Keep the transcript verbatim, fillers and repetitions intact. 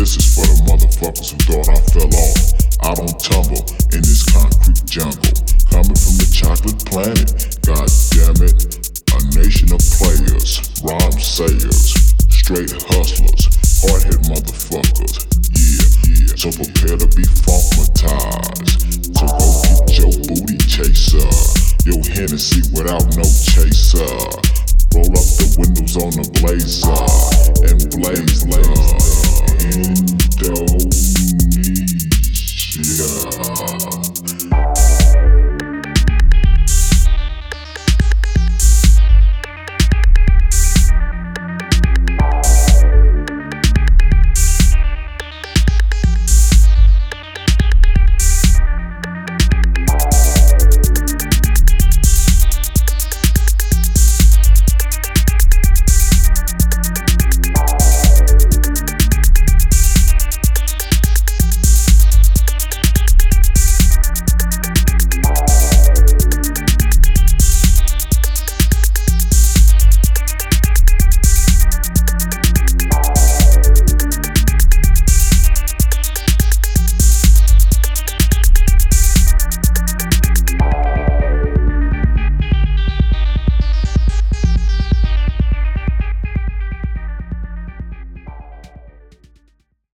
This is for the motherfuckers who thought I fell off. I don't tumble in this concrete jungle. Coming from the chocolate planet, god damn it. A nation of players, rhyme sayers, straight hustlers, hard-hit motherfuckers. Yeah, yeah. So prepare to be funkmatized. So go get your booty chaser, your Hennessy without no chaser. Roll up the windows on the blazer and blaze, blaze.